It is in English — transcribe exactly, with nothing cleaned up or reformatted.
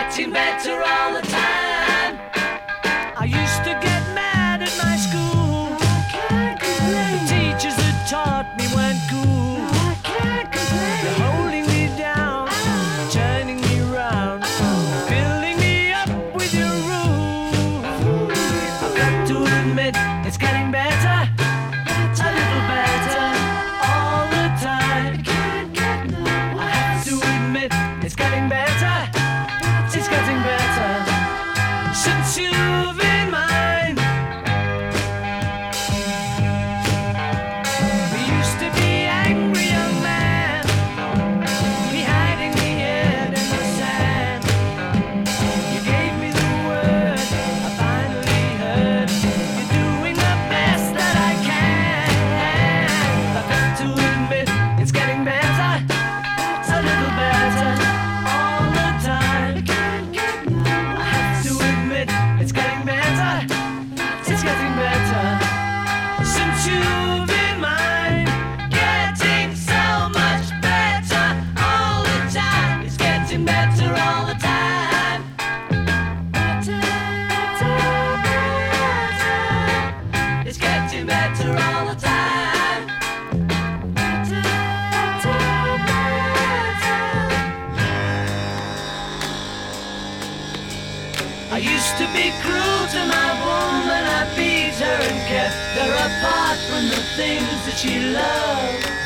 getting better all the time. I used to get mad at my school. I can't complain. The teachers that taught me weren't cool. I can't complain. They're holding me down, oh. Turning me round, oh. Filling me up with your rules. I've got to admit, it's getting better, better. A little better all the time. I can't get no worse. I have to admit, it's getting better, better. It's getting better since you've been mine. We used to be angry young man, be hiding the head in the sand. You gave me the word, I finally heard. You're doing the best that I can. I've got to admit, it's getting better, a little better all the time. I have to admit, it's getting better, it's getting better since you've been mine. Getting so much better all the time. It's getting better all the time. Better, better, better. It's getting better all the time. Better, better, better. I used to be cruel to my woman. I beat her and kept her apart from the things that she loved.